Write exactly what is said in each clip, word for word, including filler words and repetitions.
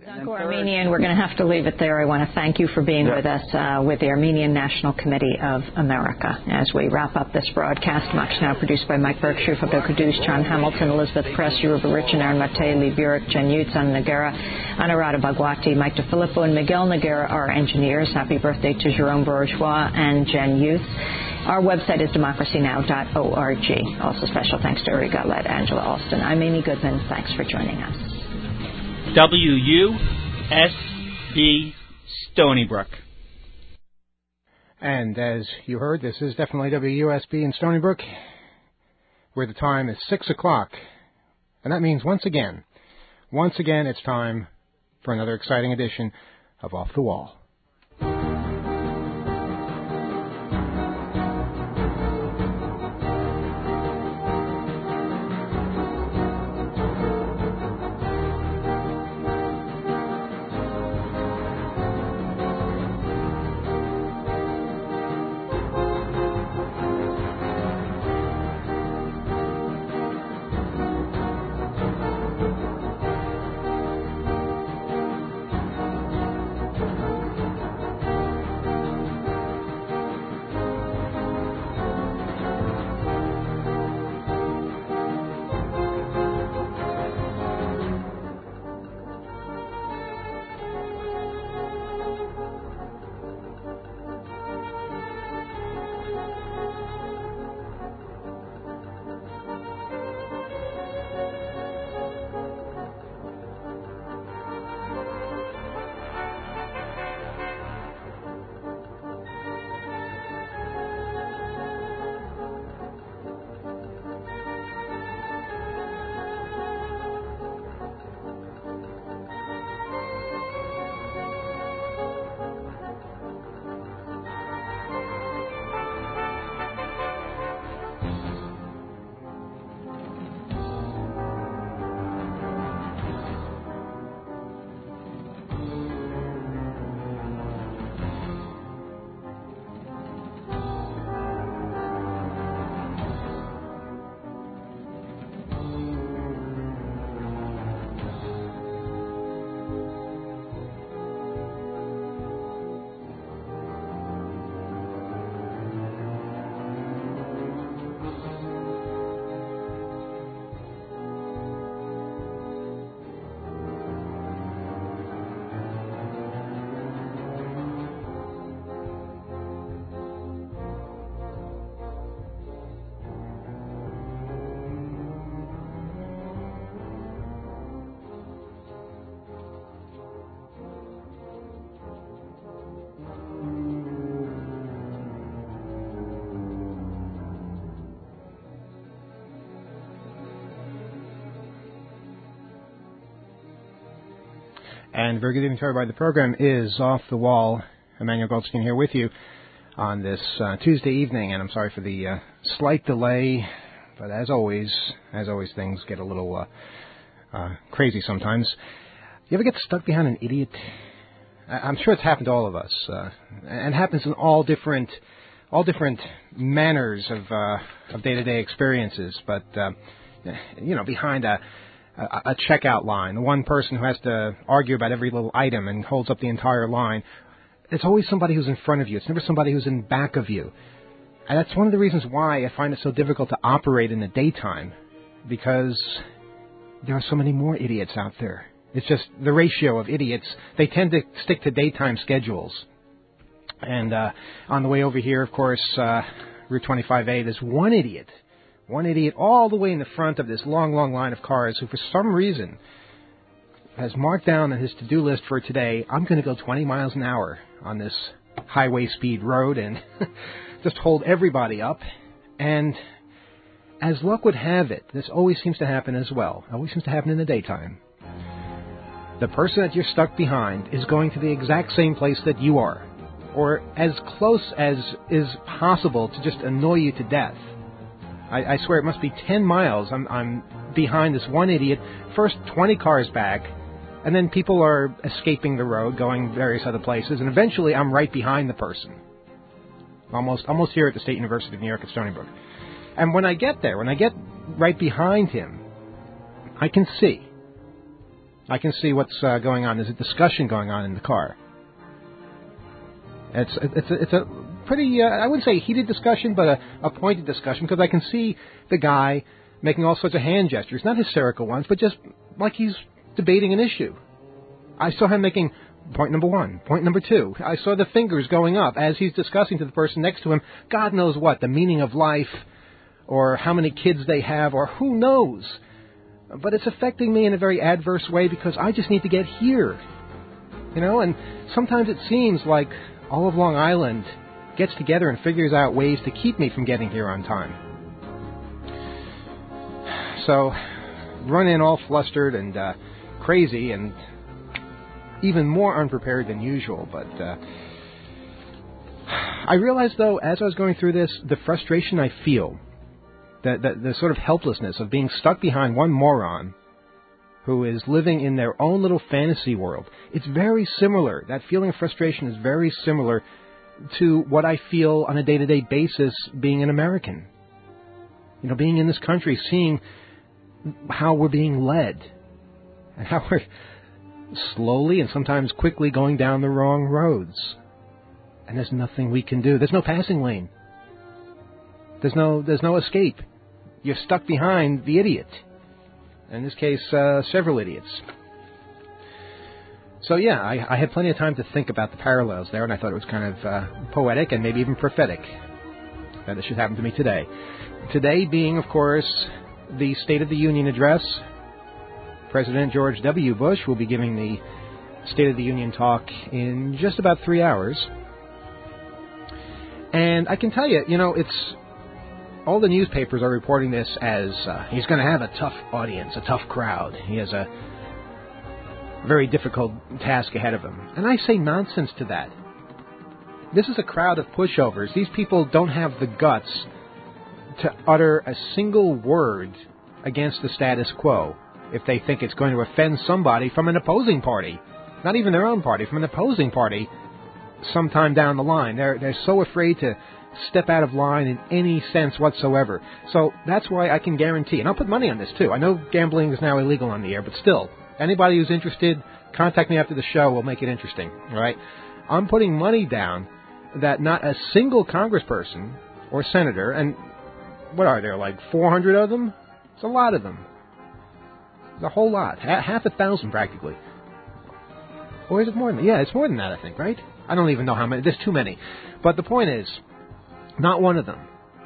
Danko Armenian, we're going to have to leave it there. I want to thank you for being yeah. with us uh, with the Armenian National Committee of America. As we wrap up this broadcast, Max now produced by Mike Berkshire, Fabio Kaduz, John Hamilton, Elizabeth Kress, Yoruba Rich, and Aaron Matei, Lee Burek, Jen Yutz, Anna Nagara, Anurada Bagwati, Mike DeFilippo, and Miguel Nagara, our engineers. Happy birthday to Jerome Bourgeois and Jen Yutz. Our website is democracy now dot org. Also special thanks to Uri Gutlet, Angela Alston. I'm Amy Goodman. Thanks for joining us. W U S B Stony Brook. And as you heard, this is definitely W U S B in Stony Brook, where the time is six o'clock. And that means once again, once again, it's time for another exciting edition of Off the Wall. And very good evening to everybody. The program is Off the Wall. Emmanuel Goldstein here with you on this uh, Tuesday evening, and I'm sorry for the uh, slight delay, but as always, as always, things get a little uh, uh, crazy sometimes. You ever get stuck behind an idiot? I'm sure it's happened to all of us, uh, and happens in all different, all different manners of uh, of day-to-day experiences. But uh, you know, behind a a checkout line, the one person who has to argue about every little item and holds up the entire line, it's always somebody who's in front of you. It's never somebody who's in back of you. And that's one of the reasons why I find it so difficult to operate in the daytime, because there are so many more idiots out there. It's just the ratio of idiots. They tend to stick to daytime schedules. And uh, on the way over here, of course, uh, Route twenty-five A, there's one idiot. One idiot all the way in the front of this long, long line of cars who, for some reason, has marked down on his to-do list for today, I'm going to go twenty miles an hour on this highway speed road and just hold everybody up. And as luck would have it, this always seems to happen as well. It always seems to happen in the daytime. The person that you're stuck behind is going to the exact same place that you are, or as close as is possible to just annoy you to death. I, I swear it must be ten miles. I'm, I'm behind this one idiot, first twenty cars back, and then people are escaping the road, going various other places, and eventually I'm right behind the person. Almost, almost here at the State University of New York at Stony Brook. And when I get there, when I get right behind him, I can see. I can see what's uh, going on. There's a discussion going on in the car. It's it's a, it's a pretty, uh, I wouldn't say heated discussion, but a, a pointed discussion, because I can see the guy making all sorts of hand gestures, not hysterical ones, but just like he's debating an issue. I saw him making point number one, point number two. I saw the fingers going up as he's discussing to the person next to him, God knows what, the meaning of life, or how many kids they have, or who knows. But it's affecting me in a very adverse way because I just need to get here. You know, and sometimes it seems like all of Long Island gets together and figures out ways to keep me from getting here on time. So, run in all flustered and uh, crazy and even more unprepared than usual. But uh, I realized, though, as I was going through this, the frustration I feel, the, the, the sort of helplessness of being stuck behind one moron who is living in their own little fantasy world. It's very similar. That feeling of frustration is very similar to what I feel on a day-to-day basis being an American. You know, being in this country, seeing how we're being led and how we're slowly and sometimes quickly going down the wrong roads. And there's nothing we can do. There's no passing lane. There's no, there's no escape. You're stuck behind the idiot. In this case, uh, several idiots. So, yeah, I, I had plenty of time to think about the parallels there, and I thought it was kind of uh, poetic and maybe even prophetic that this should happen to me today. Today being, of course, the State of the Union address. President George W. Bush will be giving the State of the Union talk in just about three hours. And I can tell you, you know, it's... all the newspapers are reporting this as uh, he's going to have a tough audience, a tough crowd. He has a very difficult task ahead of him. And I say nonsense to that. This is a crowd of pushovers. These people don't have the guts to utter a single word against the status quo if they think it's going to offend somebody from an opposing party. Not even their own party, from an opposing party sometime down the line. They're, they're so afraid to step out of line in any sense whatsoever. So that's why I can guarantee, and I'll put money on this too. I know gambling is now illegal on the air, but still, anybody who's interested, contact me after the show. We'll make it interesting. All right? I'm putting money down that not a single congressperson or senator, and what are there, like four hundred of them? It's a lot of them. It's a whole lot. Ha- half a thousand practically. Or is it more than that? Yeah, it's more than that, I think, right? I don't even know how many. There's too many. But the point is, not one of them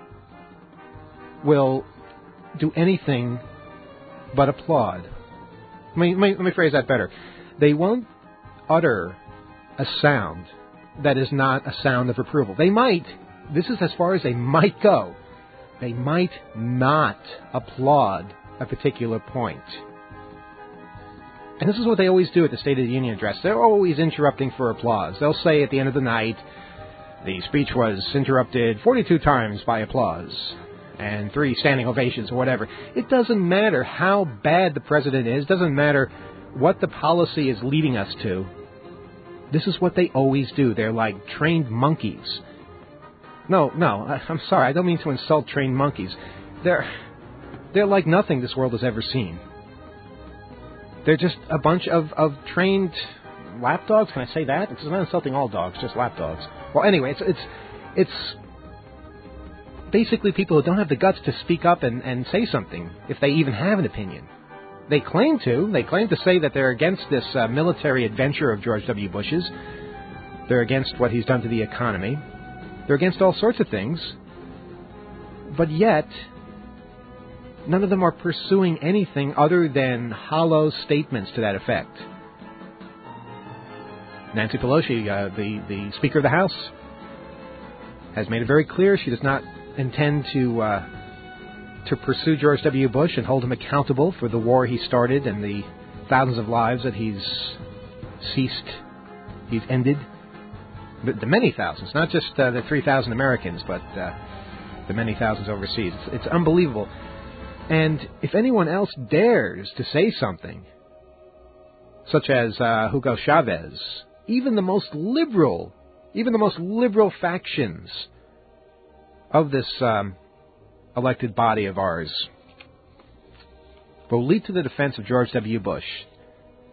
will do anything but applaud. Let me, let me, let me phrase that better. They won't utter a sound that is not a sound of approval. They might, this is as far as they might go, they might not applaud a particular point. And this is what they always do at the State of the Union address. They're always interrupting for applause. They'll say at the end of the night, the speech was interrupted forty-two times by applause and three standing ovations or whatever. It doesn't matter how bad the president is. It doesn't matter what the policy is leading us to. This is what they always do. They're like trained monkeys. No, no, I'm sorry. I don't mean to insult trained monkeys. They're, they're like nothing this world has ever seen. They're just a bunch of, of trained lapdogs. Can I say that? Because I'm not insulting all dogs, just lapdogs. Well, anyway, it's it's it's basically people who don't have the guts to speak up and, and say something, if they even have an opinion. They claim to. They claim to say that they're against this uh, military adventure of George W. Bush's. They're against what he's done to the economy. They're against all sorts of things. But yet, none of them are pursuing anything other than hollow statements to that effect. Nancy Pelosi, uh, the, the Speaker of the House, has made it very clear she does not intend to uh, to pursue George W. Bush and hold him accountable for the war he started and the thousands of lives that he's ceased, he's ended. The, the many thousands, not just uh, the three thousand Americans, but uh, the many thousands overseas. It's, it's unbelievable. And if anyone else dares to say something, such as uh, Hugo Chavez, even the most liberal, even the most liberal factions of this um, elected body of ours will leap to the defense of George W. Bush,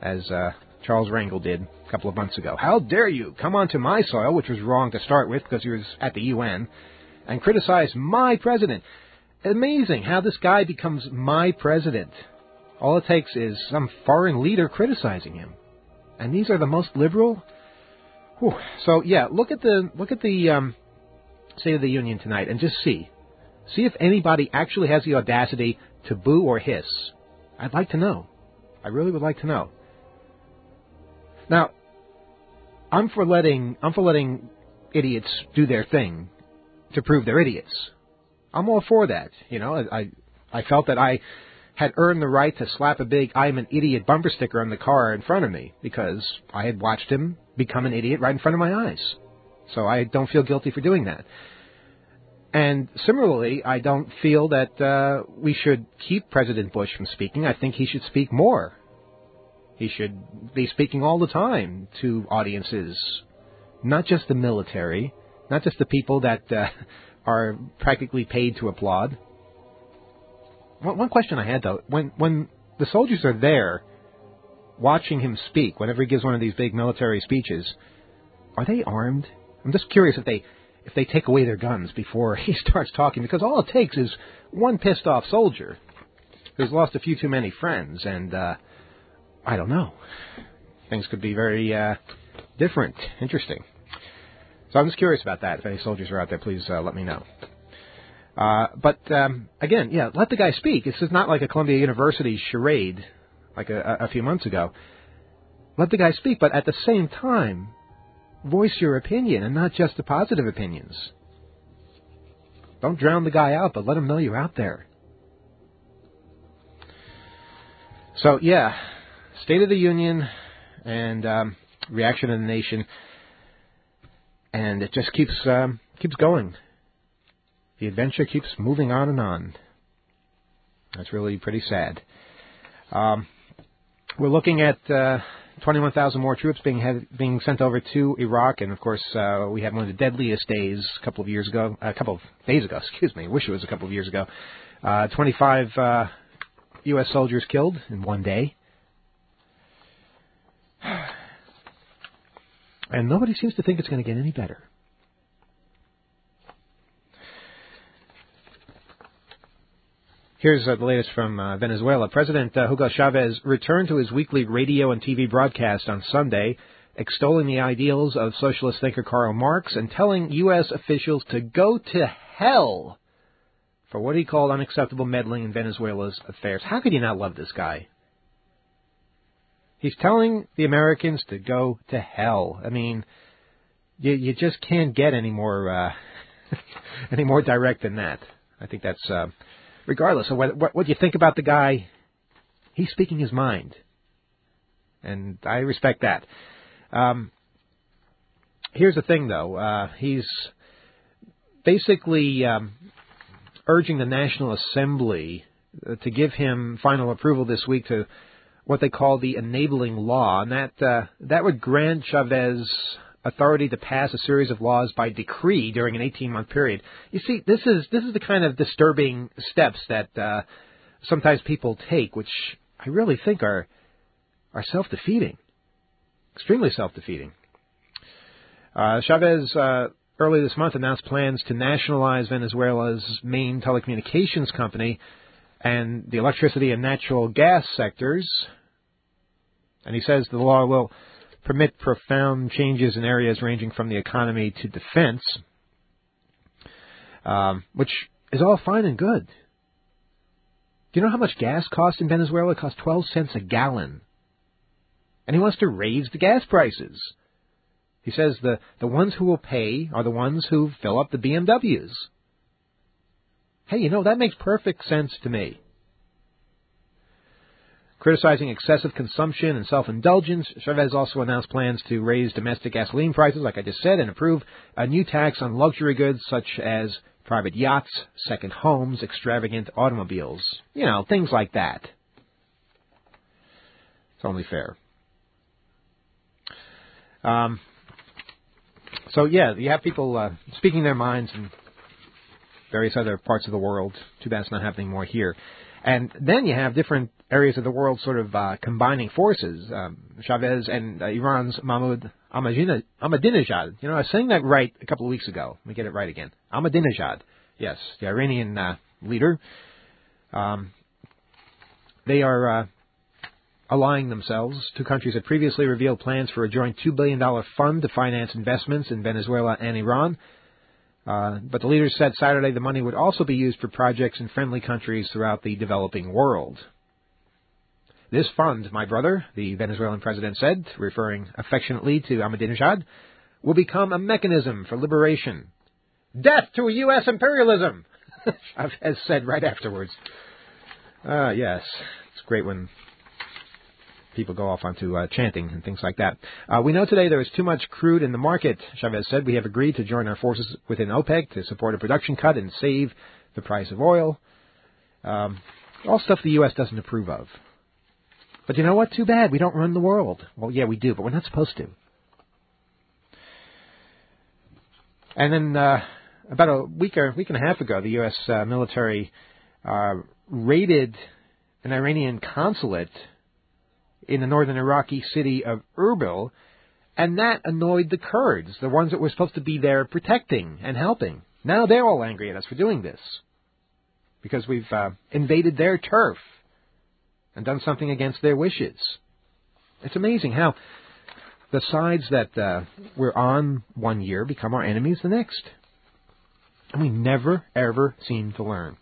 as uh, Charles Rangel did a couple of months ago. How dare you come onto my soil, which was wrong to start with because he was at the U N, and criticize my president. Amazing how this guy becomes my president. All it takes is some foreign leader criticizing him. And these are the most liberal? Whew. So, yeah, look at the look at the um, State of the Union tonight and just see. See if anybody actually has the audacity to boo or hiss. I'd like to know. I really would like to know. Now, I'm for letting I'm for letting idiots do their thing to prove they're idiots. I'm all for that. You know, I I felt that I had earned the right to slap a big "I'm an idiot" bumper sticker on the car in front of me because I had watched him become an idiot right in front of my eyes. So I don't feel guilty for doing that. And similarly, I don't feel that uh, we should keep President Bush from speaking. I think he should speak more. He should be speaking all the time to audiences, not just the military, not just the people that uh, are practically paid to applaud. One, one question I had, though, when when the soldiers are there watching him speak, whenever he gives one of these big military speeches, are they armed? I'm just curious if they if they take away their guns before he starts talking, because all it takes is one pissed-off soldier who's lost a few too many friends, and uh, I don't know. Things could be very uh, different, interesting. So I'm just curious about that. If any soldiers are out there, please uh, let me know. Uh, but, um, again, yeah, let the guy speak. This is not like a Columbia University charade like a, a few months ago. Let the guy speak, but at the same time, voice your opinion and not just the positive opinions. Don't drown the guy out, but let him know you're out there. So, yeah, State of the Union and um, reaction of the nation, and it just keeps um, keeps going. The adventure keeps moving on and on. That's really pretty sad. Um, we're looking at uh, twenty-one thousand more troops being had, being sent over to Iraq, and of course uh, we had one of the deadliest days a couple of years ago, a couple of days ago, excuse me. I wish it was a couple of years ago. Uh, twenty-five uh, U S soldiers killed in one day. And nobody seems to think it's going to get any better. Here's uh, the latest from uh, Venezuela. President uh, Hugo Chavez returned to his weekly radio and T V broadcast on Sunday, extolling the ideals of socialist thinker Karl Marx and telling U S officials to go to hell for what he called unacceptable meddling in Venezuela's affairs. How could you not love this guy? He's telling the Americans to go to hell. I mean, you, you just can't get any more uh, any more direct than that. I think that's, uh, regardless of what, what, what you think about the guy, he's speaking his mind. And I respect that. Um, here's the thing, though. Uh, he's basically um, urging the National Assembly to give him final approval this week to what they call the enabling law, and that uh, that would grant Chavez authority to pass a series of laws by decree during an eighteen-month period. You see, this is this is the kind of disturbing steps that uh, sometimes people take, which I really think are are self-defeating, extremely self-defeating. Uh, Chavez uh, early this month announced plans to nationalize Venezuela's main telecommunications company and the electricity and natural gas sectors. And he says the law will permit profound changes in areas ranging from the economy to defense, um, which is all fine and good. Do you know how much gas costs in Venezuela? It costs twelve cents a gallon. And he wants to raise the gas prices. He says the, the ones who will pay are the ones who fill up the B M Ws. Hey, you know, that makes perfect sense to me. Criticizing excessive consumption and self-indulgence, Chavez also announced plans to raise domestic gasoline prices, like I just said, and approve a new tax on luxury goods such as private yachts, second homes, extravagant automobiles. You know, things like that. It's only fair. Um, so, yeah, you have people uh, speaking their minds in various other parts of the world. Too bad it's not happening more here. And then you have different areas of the world sort of uh, combining forces. Um, Chavez and uh, Iran's Mahmoud Ahmadinejad. You know, I was saying that right a couple of weeks ago. Let me get it right again. Ahmadinejad. Yes, the Iranian uh, leader. Um, they are uh, allying themselves. Two countries had previously revealed plans for a joint two billion dollars fund to finance investments in Venezuela and Iran. Uh, but the leaders said Saturday the money would also be used for projects in friendly countries throughout the developing world. This fund, my brother, the Venezuelan president said, referring affectionately to Ahmadinejad, will become a mechanism for liberation. Death to U S imperialism, Chavez said right afterwards. Ah, uh, yes, it's great when people go off onto uh, chanting and things like that. Uh, we know today there is too much crude in the market, Chavez said. We have agreed to join our forces within OPEC to support a production cut and save the price of oil. Um, all stuff the U S doesn't approve of. But you know what? Too bad. We don't run the world. Well, yeah, we do, but we're not supposed to. And then uh, about a week or week and a half ago, the U S uh, military uh, raided an Iranian consulate in the northern Iraqi city of Erbil, and that annoyed the Kurds, the ones that were supposed to be there protecting and helping. Now they're all angry at us for doing this, because we've uh, invaded their turf and done something against their wishes. It's amazing how the sides that uh, we're on one year become our enemies the next. And we never, ever seem to learn.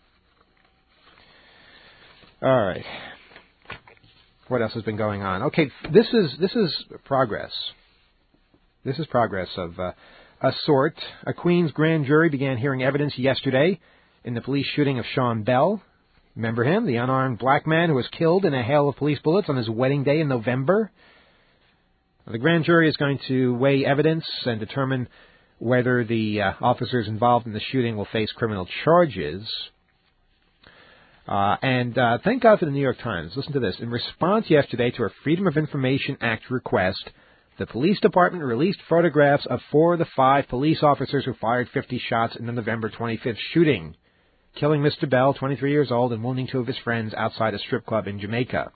All right. What else has been going on? Okay, this is this is progress. This is progress of uh, a sort. A Queens grand jury began hearing evidence yesterday in the police shooting of Sean Bell. Remember him, the unarmed black man who was killed in a hail of police bullets on his wedding day in November? The grand jury is going to weigh evidence and determine whether the uh, officers involved in the shooting will face criminal charges. Uh, and uh, thank God for the New York Times. Listen to this. In response yesterday to a Freedom of Information Act request, the police department released photographs of four of the five police officers who fired fifty shots in the November twenty-fifth shooting, killing Mister Bell, twenty-three years old, and wounding two of his friends outside a strip club in Jamaica.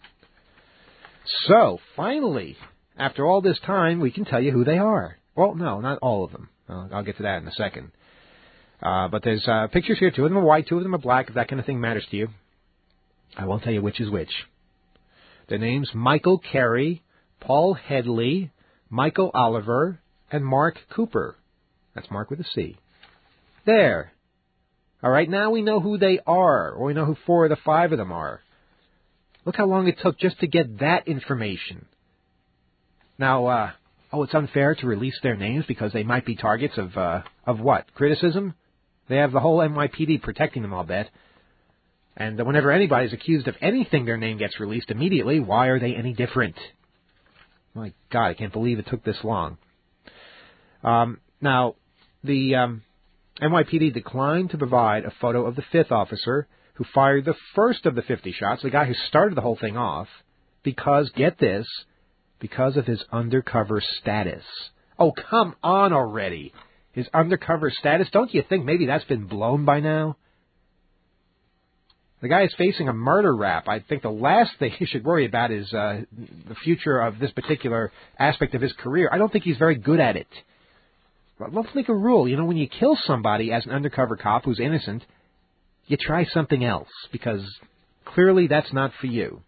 So, finally, after all this time, we can tell you who they are. Well, no, not all of them. I'll, I'll get to that in a second. Uh, but there's uh, pictures here. Two of them are white, two of them are black, if that kind of thing matters to you. I won't tell you which is which. Their names, Michael Carey, Paul Headley, Michael Oliver, and Mark Cooper. That's Mark with a C. There. All right, now we know who they are, or we know who four of the five of them are. Look how long it took just to get that information. Now, uh, oh, it's unfair to release their names because they might be targets of, uh, of what? Criticism? They have the whole N Y P D protecting them, I'll bet. And whenever anybody's accused of anything, their name gets released immediately. Why are they any different? My God, I can't believe it took this long. Um, now, the um, N Y P D declined to provide a photo of the fifth officer who fired the first of the fifty shots, the guy who started the whole thing off, because, get this, because of his undercover status. Oh, come on already. His undercover status? Don't you think maybe that's been blown by now? The guy is facing a murder rap. I think the last thing he should worry about is uh, the future of this particular aspect of his career. I don't think he's very good at it. But let's make a rule. You know, when you kill somebody as an undercover cop who's innocent, you try something else, because clearly that's not for you.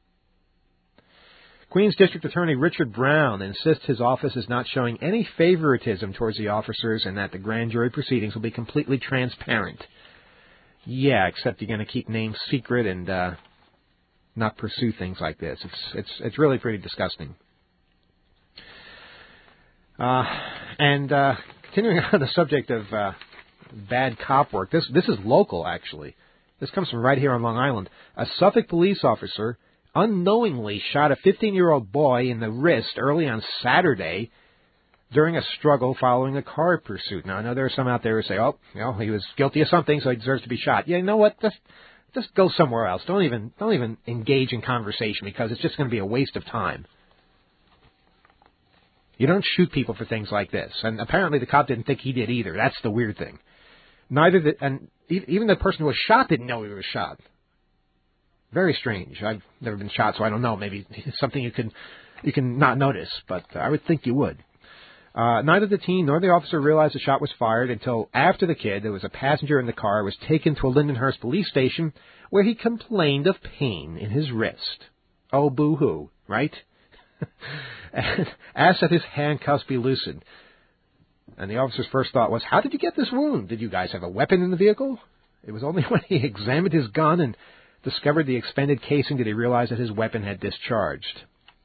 Queens District Attorney Richard Brown insists his office is not showing any favoritism towards the officers and that the grand jury proceedings will be completely transparent. Yeah, except you're going to keep names secret and uh, not pursue things like this. It's it's it's really pretty disgusting. Uh, and uh, continuing on the subject of uh, bad cop work, this this is local actually. This comes from right here on Long Island. A Suffolk police officer unknowingly shot a fifteen-year-old boy in the wrist early on Saturday during a struggle following a car pursuit. Now, I know there are some out there who say, oh, you know, he was guilty of something, so he deserves to be shot. Yeah, you know what? Just, just go somewhere else. Don't even, don't even engage in conversation, because it's just going to be a waste of time. You don't shoot people for things like this. And apparently the cop didn't think he did either. That's the weird thing. Neither did, and even the person who was shot didn't know he was shot. Very strange. I've never been shot, so I don't know. Maybe it's something you can you can not notice, but I would think you would. Uh, neither the teen nor the officer realized the shot was fired until after the kid, who was a passenger in the car, was taken to a Lindenhurst police station where he complained of pain in his wrist. Oh, boo-hoo, right? And asked that his handcuffs be loosened. And the officer's first thought was, how did you get this wound? Did you guys have a weapon in the vehicle? It was only when he examined his gun and discovered the expended casing did he realize that his weapon had discharged.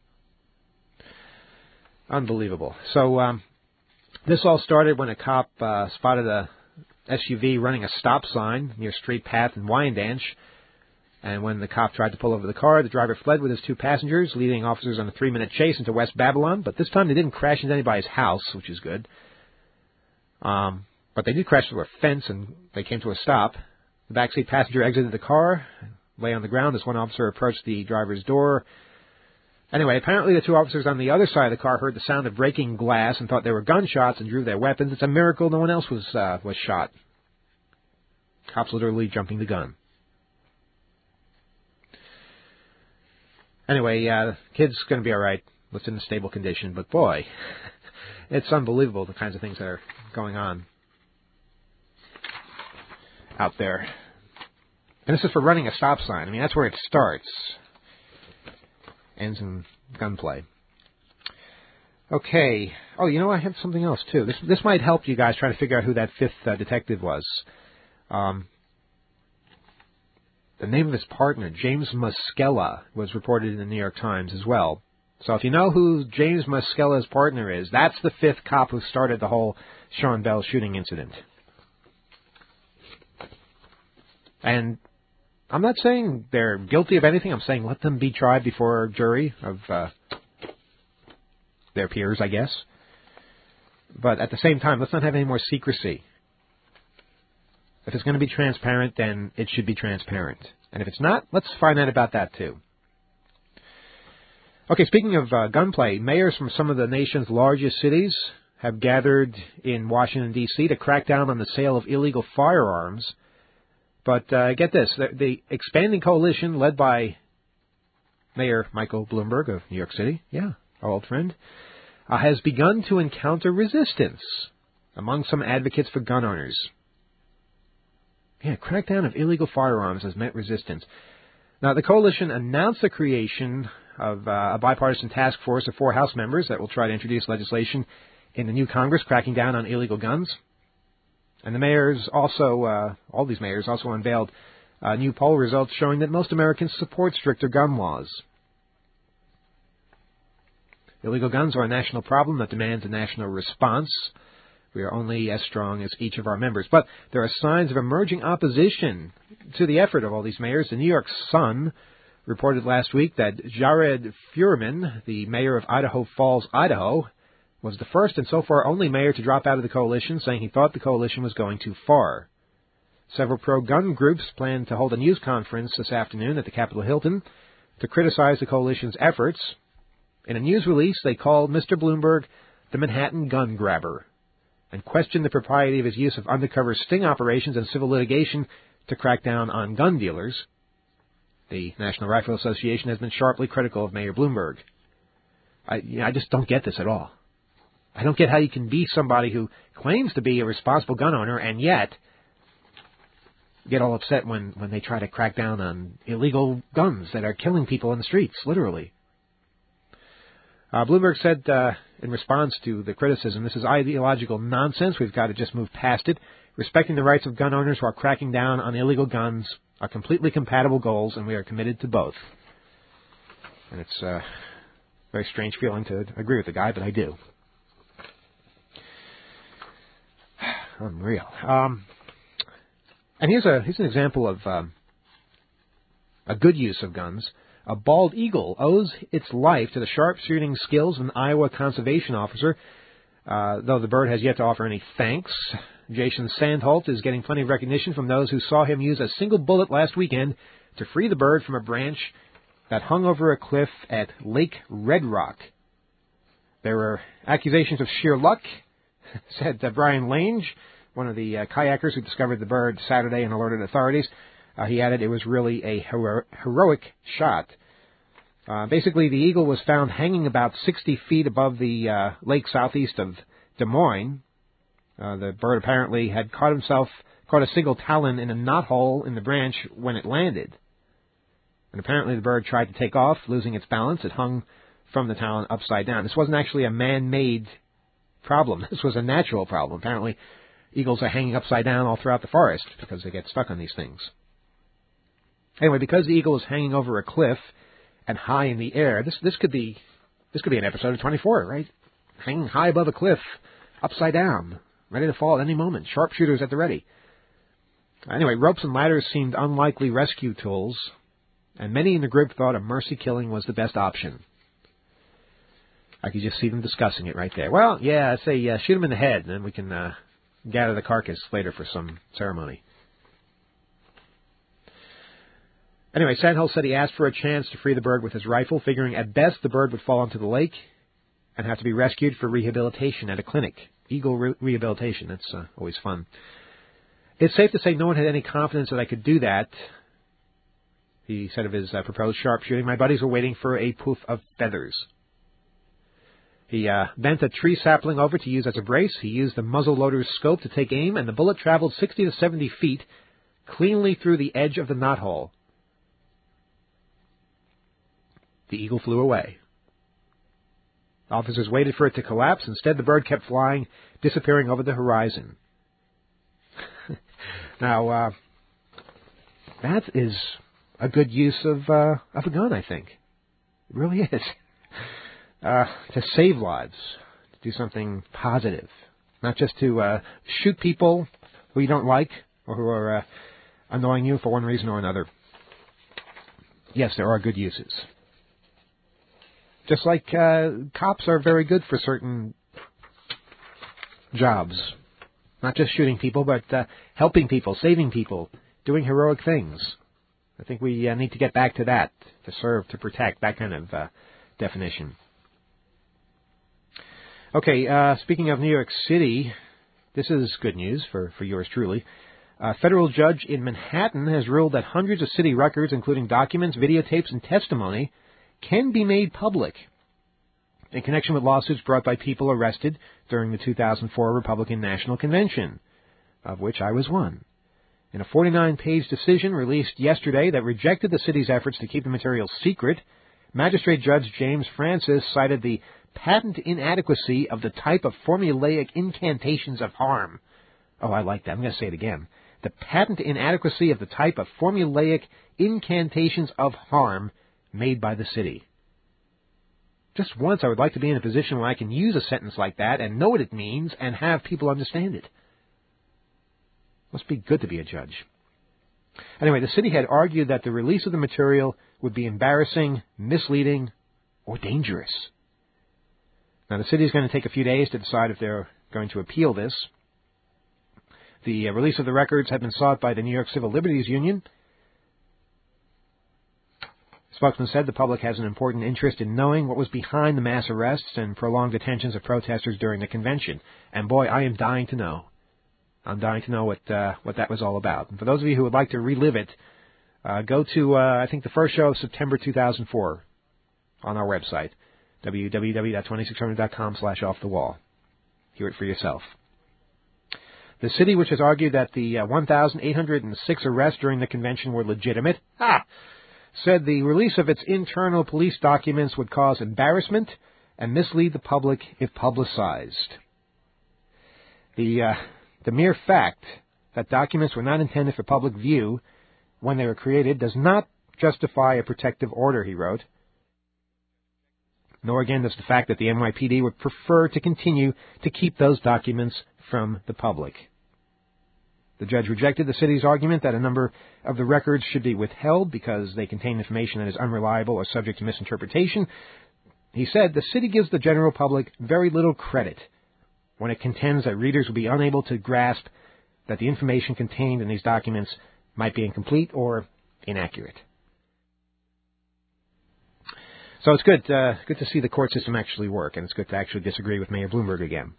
Unbelievable. So um, this all started when a cop uh, spotted a S U V running a stop sign near Street Path in Wyandanch. And when the cop tried to pull over the car, the driver fled with his two passengers, leading officers on a three-minute chase into West Babylon. But this time they didn't crash into anybody's house, which is good. Um, but they did crash through a fence, and they came to a stop. The backseat passenger exited the car, lay on the ground as one officer approached the driver's door. Anyway, apparently the two officers on the other side of the car heard the sound of breaking glass and thought they were gunshots and drew their weapons. It's a miracle no one else was uh, was shot. Cops literally jumping the gun. Anyway, uh, kid's going to be all right. It's in a stable condition, but boy, it's unbelievable the kinds of things that are going on out there. And this is for running a stop sign. I mean, that's where it starts. Ends in gunplay. Okay. Oh, you know, I have something else, too. This this might help you guys try to figure out who that fifth uh, detective was. Um, the name of his partner, James Muscella, was reported in the New York Times as well. So if you know who James Muscella's partner is, that's the fifth cop who started the whole Sean Bell shooting incident. And I'm not saying they're guilty of anything. I'm saying let them be tried before a jury of uh, their peers, I guess. But at the same time, let's not have any more secrecy. If it's going to be transparent, then it should be transparent. And if it's not, let's find out about that too. Okay, speaking of uh, gunplay, mayors from some of the nation's largest cities have gathered in Washington, D C to crack down on the sale of illegal firearms. But uh, get this, the, the expanding coalition led by Mayor Michael Bloomberg of New York City, yeah, our old friend, uh, has begun to encounter resistance among some advocates for gun owners. Yeah, crackdown of illegal firearms has met resistance. Now, the coalition announced the creation of uh, a bipartisan task force of four House members that will try to introduce legislation in the new Congress cracking down on illegal guns. And the mayors also, uh, all these mayors also unveiled uh, new poll results showing that most Americans support stricter gun laws. Illegal guns are a national problem that demands a national response. We are only as strong as each of our members. But there are signs of emerging opposition to the effort of all these mayors. The New York Sun reported last week that Jared Furman, the mayor of Idaho Falls, Idaho, was the first and so far only mayor to drop out of the coalition, saying he thought the coalition was going too far. Several pro-gun groups plan to hold a news conference this afternoon at the Capitol Hilton to criticize the coalition's efforts. In a news release, they called Mister Bloomberg the Manhattan gun grabber and questioned the propriety of his use of undercover sting operations and civil litigation to crack down on gun dealers. The National Rifle Association has been sharply critical of Mayor Bloomberg. I, you know, I just don't get this at all. I don't get how you can be somebody who claims to be a responsible gun owner and yet get all upset when, when they try to crack down on illegal guns that are killing people in the streets, literally. Uh, Bloomberg said uh, in response to the criticism, this is ideological nonsense. We've got to just move past it. Respecting the rights of gun owners while cracking down on illegal guns are completely compatible goals, and we are committed to both. And it's a very strange feeling to agree with the guy, but I do. Unreal. Um, and here's a here's an example of um, a good use of guns. A bald eagle owes its life to the sharpshooting skills of an Iowa conservation officer, uh, though the bird has yet to offer any thanks. Jason Sandholt is getting plenty of recognition from those who saw him use a single bullet last weekend to free the bird from a branch that hung over a cliff at Lake Red Rock. There were accusations of sheer luck, said uh, Brian Lange, one of the uh, kayakers who discovered the bird Saturday and alerted authorities. Uh, he added it was really a hero- heroic shot. Uh, basically, the eagle was found hanging about sixty feet above the uh, lake southeast of Des Moines. Uh, the bird apparently had caught himself, caught a single talon in a knothole in the branch when it landed. And apparently the bird tried to take off, losing its balance. It hung from the talon upside down. This wasn't actually a man-made problem. This was a natural problem. Apparently, eagles are hanging upside down all throughout the forest because they get stuck on these things. Anyway, because the eagle is hanging over a cliff and high in the air, this this could be this could be an episode of twenty-four, right? Hanging high above a cliff, upside down, ready to fall at any moment. Sharpshooters at the ready. Anyway, ropes and ladders seemed unlikely rescue tools, and many in the group thought a mercy killing was the best option. I could just see them discussing it right there. Well, yeah, I say uh, shoot him in the head, and then we can uh, gather the carcass later for some ceremony. Anyway, Sandholz said he asked for a chance to free the bird with his rifle, figuring at best the bird would fall into the lake and have to be rescued for rehabilitation at a clinic. Eagle re- rehabilitation, that's uh, always fun. It's safe to say no one had any confidence that I could do that. He said of his uh, proposed sharpshooting, my buddies were waiting for a poof of feathers. He uh, bent a tree sapling over to use as a brace. He used the muzzle loader's scope to take aim, and the bullet traveled sixty to seventy feet cleanly through the edge of the knothole. The eagle flew away. Officers waited for it to collapse. Instead, the bird kept flying, disappearing over the horizon. Now, uh, that is a good use of uh, of a gun, I think. It really is. Uh, to save lives, to do something positive, not just to uh, shoot people who you don't like or who are uh, annoying you for one reason or another. Yes, there are good uses. Just like uh, cops are very good for certain jobs. Not just shooting people, but uh, helping people, saving people, doing heroic things. I think we uh, need to get back to that, to serve, to protect, that kind of uh, definition. Okay, uh, speaking of New York City, this is good news for, for yours truly. A federal judge in Manhattan has ruled that hundreds of city records, including documents, videotapes, and testimony, can be made public in connection with lawsuits brought by people arrested during the two thousand four Republican National Convention, of which I was one. In a forty-nine page decision released yesterday that rejected the city's efforts to keep the material secret, Magistrate Judge James Francis cited the patent inadequacy of the type of formulaic incantations of harm. Oh, I like that. I'm going to say it again. The patent inadequacy of the type of formulaic incantations of harm made by the city. Just once I would like to be in a position where I can use a sentence like that and know what it means and have people understand it. Must be good to be a judge. Anyway, the city had argued that the release of the material would be embarrassing, misleading, or dangerous. Now, the city is going to take a few days to decide if they're going to appeal this. The uh, release of the records had been sought by the New York Civil Liberties Union. The spokesman said the public has an important interest in knowing what was behind the mass arrests and prolonged detentions of protesters during the convention. And boy, I am dying to know. I'm dying to know what uh, what that was all about. And for those of you who would like to relive it, uh, go to, uh, I think, the first show of September two thousand four on our website, w w w dot twenty-six hundred dot com slash off the wall. Hear it for yourself. The city, which has argued that the uh, one thousand eight hundred six arrests during the convention were legitimate, ha, said the release of its internal police documents would cause embarrassment and mislead the public if publicized. The, uh, the mere fact that documents were not intended for public view when they were created does not justify a protective order, he wrote. Nor again does the fact that the N Y P D would prefer to continue to keep those documents from the public. The judge rejected the city's argument that a number of the records should be withheld because they contain information that is unreliable or subject to misinterpretation. He said the city gives the general public very little credit when it contends that readers will be unable to grasp that the information contained in these documents might be incomplete or inaccurate. So it's good, uh, good to see the court system actually work, and it's good to actually disagree with Mayor Bloomberg again.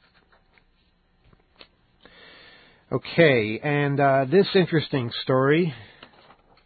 Okay, and uh, this interesting story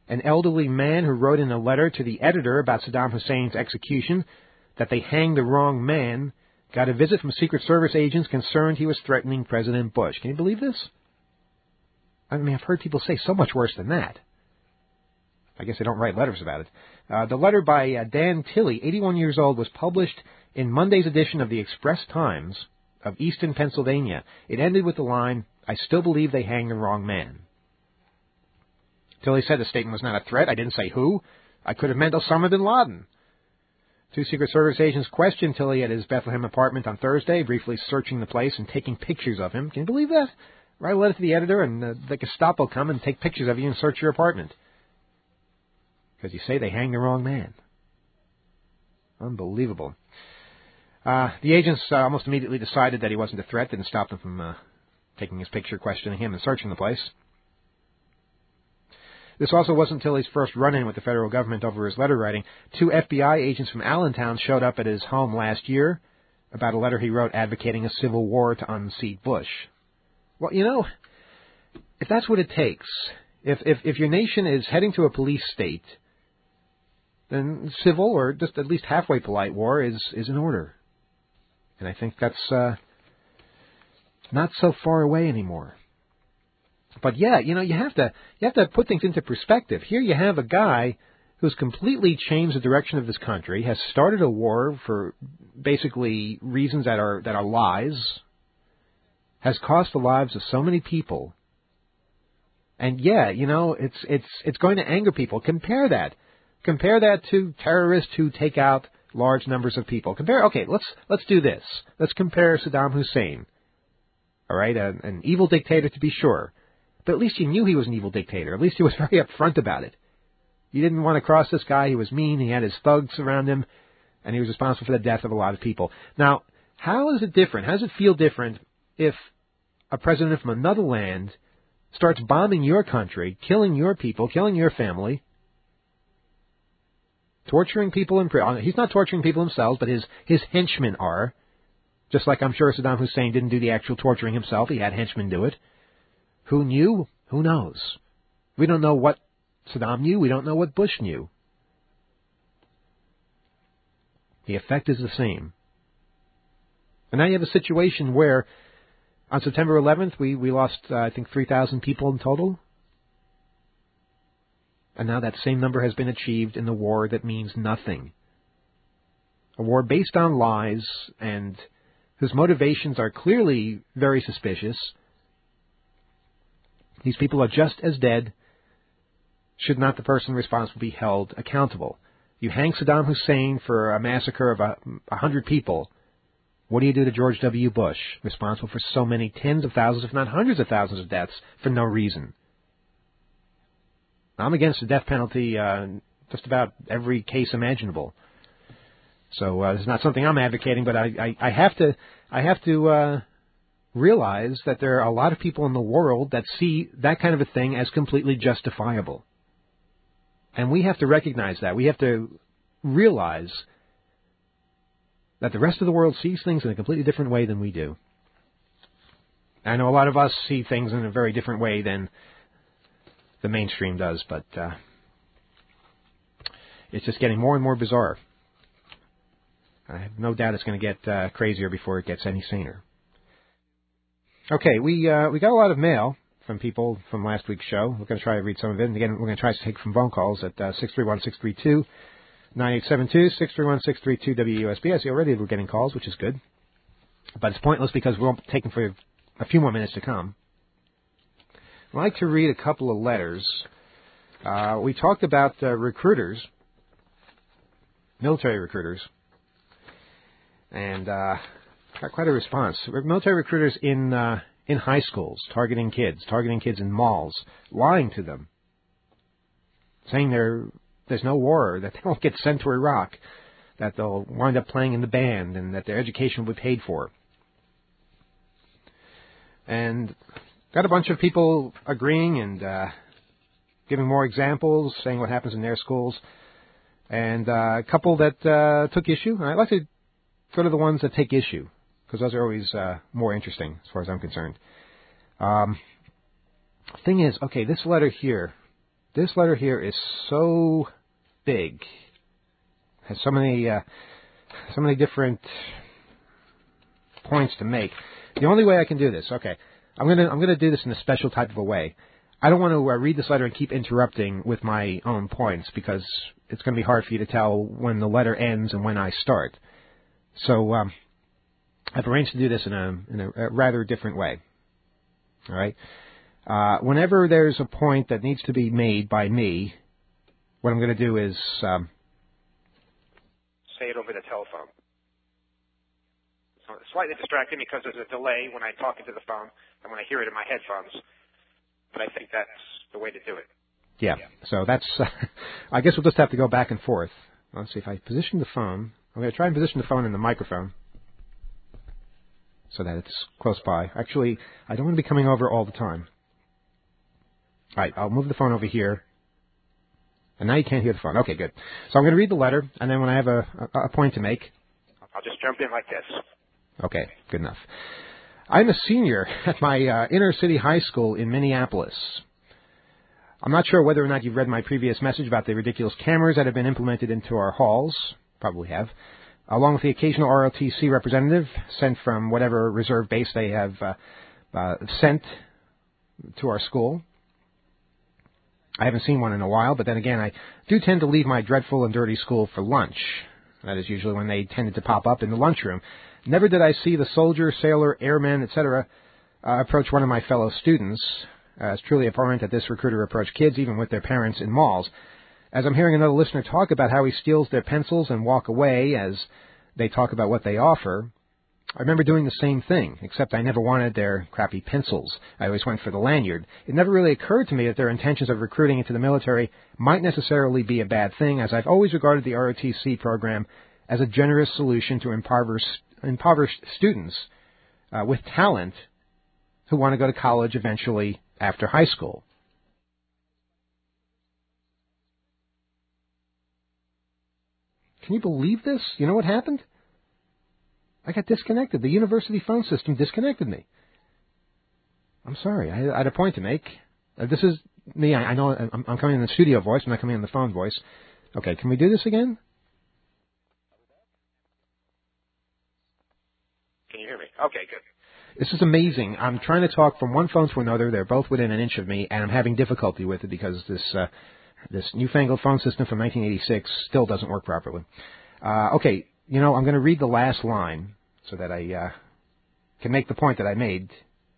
an elderly man who wrote in a letter to the editor about Saddam Hussein's execution that they hanged the wrong man, got a visit from Secret Service agents concerned he was threatening President Bush. Can you believe this? I mean, I've heard people say so much worse than that. I guess they don't write letters about it. Uh, the letter by uh, Dan Tilley, eighty-one years old, was published in Monday's edition of the Express Times of Easton, Pennsylvania. It ended with the line, "I still believe they hanged the wrong man." Tilley said the statement was not a threat. I didn't say who. I could have meant Osama bin Laden. Two Secret Service agents questioned Tilley at his Bethlehem apartment on Thursday, briefly searching the place and taking pictures of him. Can you believe that? Write a letter to the editor and uh, the Gestapo come and take pictures of you and search your apartment. Because you say they hanged the wrong man. Unbelievable. Uh, the agents uh, almost immediately decided that he wasn't a threat, didn't stop them from uh, taking his picture, questioning him, and searching the place. This also wasn't Tilley's first run-in with the federal government over his letter writing. Two F B I agents from Allentown showed up at his home last year about a letter he wrote advocating a civil war to unseat Bush. Well, you know, if that's what it takes, if if, if your nation is heading to a police state, then civil or just at least halfway polite war is, is in order. And I think that's uh, not so far away anymore. But yeah, you know, you have to you have to put things into perspective. Here you have a guy who's completely changed the direction of this country, has started a war for basically reasons that are that are lies, has cost the lives of so many people. And yeah, you know, it's it's it's going to anger people. Compare that. Compare that to terrorists who take out large numbers of people. Compare okay, let's let's do this. Let's compare Saddam Hussein. All right, a, an evil dictator to be sure. But at least you knew he was an evil dictator. At least he was very upfront about it. You didn't want to cross this guy. He was mean. He had his thugs around him. And he was responsible for the death of a lot of people. Now, how is it different? How does it feel different if a president from another land starts bombing your country, killing your people, killing your family, torturing people in prison? He's not torturing people himself, but his, his henchmen are. Just like I'm sure Saddam Hussein didn't do the actual torturing himself. He had henchmen do it. Who knew? Who knows? We don't know what Saddam knew. We don't know what Bush knew. The effect is the same. And now you have a situation where on September eleventh, we, we lost, uh, I think, three thousand people in total. And now that same number has been achieved in the war that means nothing. A war based on lies and whose motivations are clearly very suspicious. These people are just as dead. Should not the person responsible be held accountable? You hang Saddam Hussein for a massacre of a, a hundred people. What do you do to George W. Bush, responsible for so many tens of thousands, if not hundreds of thousands of deaths for no reason? I'm against the death penalty uh, just about every case imaginable. So uh, it's not something I'm advocating, but I, I, I have to I have to uh, realize that there are a lot of people in the world that see that kind of a thing as completely justifiable. And we have to recognize that. We have to realize that the rest of the world sees things in a completely different way than we do. I know a lot of us see things in a very different way than the mainstream does, but uh, it's just getting more and more bizarre. I have no doubt it's going to get uh, crazier before it gets any saner. Okay, we uh, we got a lot of mail from people from last week's show. We're going to try to read some of it. And again, we're going to try to take some phone calls at uh, six three one, six three two, nine eight seven two, six three one, six three two W U S B. I see already we're getting calls, which is good. But it's pointless because we won't take them for a few more minutes to come. I'd like to read a couple of letters. Uh, we talked about uh, recruiters, military recruiters, and uh, got quite a response. Military recruiters in uh, in high schools, targeting kids, targeting kids in malls, lying to them, saying there there's no war, that they won't get sent to Iraq, that they'll wind up playing in the band, and that their education will be paid for. And got a bunch of people agreeing and uh, giving more examples, saying what happens in their schools, and uh, a couple that uh, took issue. And I'd like to go to the ones that take issue, because those are always uh, more interesting as far as I'm concerned. Um, thing is, okay, this letter here This letter here is so big, has so many, uh, so many different points to make. The only way I can do this, okay, I'm gonna I'm gonna do this in a special type of a way. I don't want to uh, read this letter and keep interrupting with my own points because it's going to be hard for you to tell when the letter ends and when I start. So um, I've arranged to do this in a in a, a rather different way. All right. Uh, whenever there's a point that needs to be made by me, what I'm going to do is um, say it over the telephone. So it's slightly distracting because there's a delay when I talk into the phone and when I hear it in my headphones. But I think that's the way to do it. Yeah. So that's. Uh, I guess we'll just have to go back and forth. Let's see if I position the phone. I'm going to try and position the phone in the microphone so that it's close by. Actually, I don't want to be coming over all the time. All right, I'll move the phone over here. And now you can't hear the phone. Okay, good. So I'm going to read the letter, and then when I have a, a, a point to make... I'll just jump in like this. Okay, good enough. I'm a senior at my uh, inner city high school in Minneapolis. I'm not sure whether or not you've read my previous message about the ridiculous cameras that have been implemented into our halls. Probably have. Along with the occasional R O T C representative sent from whatever reserve base they have uh, uh, sent to our school. I haven't seen one in a while, but then again, I do tend to leave my dreadful and dirty school for lunch. That is usually when they tended to pop up in the lunchroom. Never did I see the soldier, sailor, airman, et cetera uh, approach one of my fellow students. Uh, it's truly abhorrent that this recruiter approached kids, even with their parents, in malls. As I'm hearing another listener talk about how he steals their pencils and walk away as they talk about what they offer, I remember doing the same thing, except I never wanted their crappy pencils. I always went for the lanyard. It never really occurred to me that their intentions of recruiting into the military might necessarily be a bad thing, as I've always regarded the R O T C program as a generous solution to impoverished, impoverished students uh, with talent who want to go to college eventually after high school. Can you believe this? You know what happened? I got disconnected. The university phone system disconnected me. I'm sorry. I, I had a point to make. Uh, this is me. I, I know I'm, I'm coming in the studio voice. I'm not coming in the phone voice. Okay, can we do this again? Can you hear me? Okay, good. This is amazing. I'm trying to talk from one phone to another. They're both within an inch of me, and I'm having difficulty with it because this uh, this newfangled phone system from nineteen eighty-six still doesn't work properly. Uh, okay. You know, I'm going to read the last line so that I uh, can make the point that I made.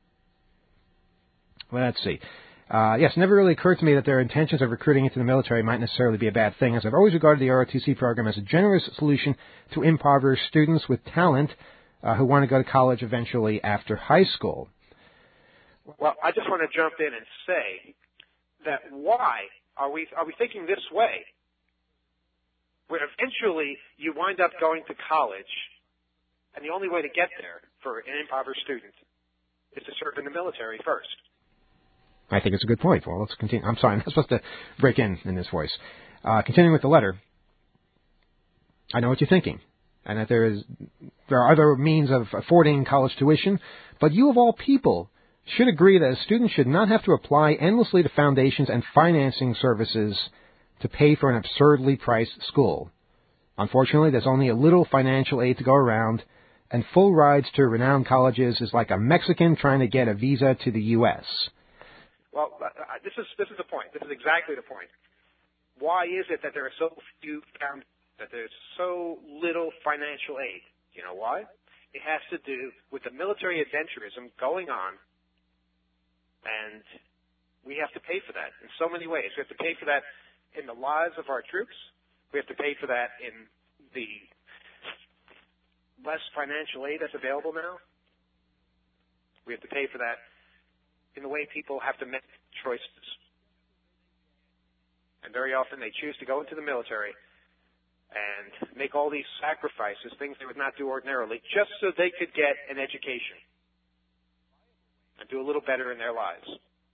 Well, let's see. Uh, yes, it never really occurred to me that their intentions of recruiting into the military might necessarily be a bad thing, as I've always regarded the R O T C program as a generous solution to impoverished students with talent uh, who want to go to college eventually after high school. Well, I just want to jump in and say that why are we are we thinking this way? Where eventually you wind up going to college, and the only way to get there for an impoverished student is to serve in the military first. I think it's a good point. Well, let's continue. I'm sorry, I'm not supposed to break in in this voice. Uh, continuing with the letter, I know what you're thinking, and that there is there are other means of affording college tuition, but you of all people should agree that a student should not have to apply endlessly to foundations and financing services to pay for an absurdly priced school. Unfortunately, there's only a little financial aid to go around, and full rides to renowned colleges is like a Mexican trying to get a visa to the U S Well, uh, this is this is the point. This is exactly the point. Why is it that there are so few found that there's so little financial aid? You know why? It has to do with the military adventurism going on, and we have to pay for that in so many ways. We have to pay for that in the lives of our troops. We have to pay for that in the less financial aid that's available now. We have to pay for that in the way people have to make choices. And very often they choose to go into the military and make all these sacrifices, things they would not do ordinarily, just so they could get an education and do a little better in their lives.